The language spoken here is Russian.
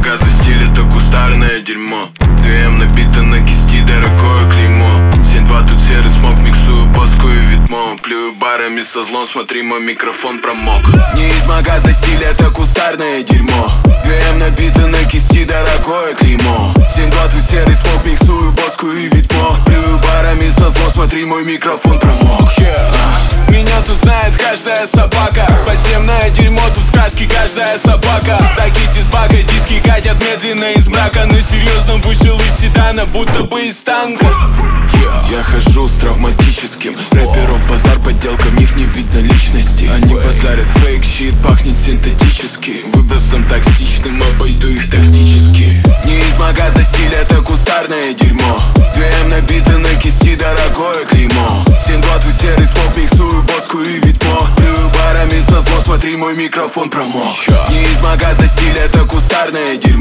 магаза стиль, это кустарное дерьмо. ДМ набито на кисти, дорогое клеймо. 7-2 тут серый смог, миксую боску и витмо. Плюю барами со злом, смотри, мой микрофон промок. Не из магаза стиль, это кустарное дерьмо. ДМ набито на кисти, дорогое клеймо. 7-2 тут серый смог, миксую боску и витмо. Плюю барами со злом, смотри, мой микрофон промок. Меня тут знает каждая собака. Подземное дерьмо, тут в сказке каждая собака. Закись из бака, диски катят медленно из мрака. На серьезном вышел из седана, будто бы из танка. Я хожу с травматическим. Рэперов базар, подделка, в них не видно личности. Они базарят фейк, щит, пахнет синтетически. Выбросом токсичным, обойду их тактически. Не из магаза стиль, это кустарное дерьмо. ДМ набито на кисти, дорогое клеймо. 7-2 тут серый смог, миксую боску и витмо. Плюю барами со злом, смотри, мой микрофон промок. Не из магаза стиль, это кустарное дерьмо.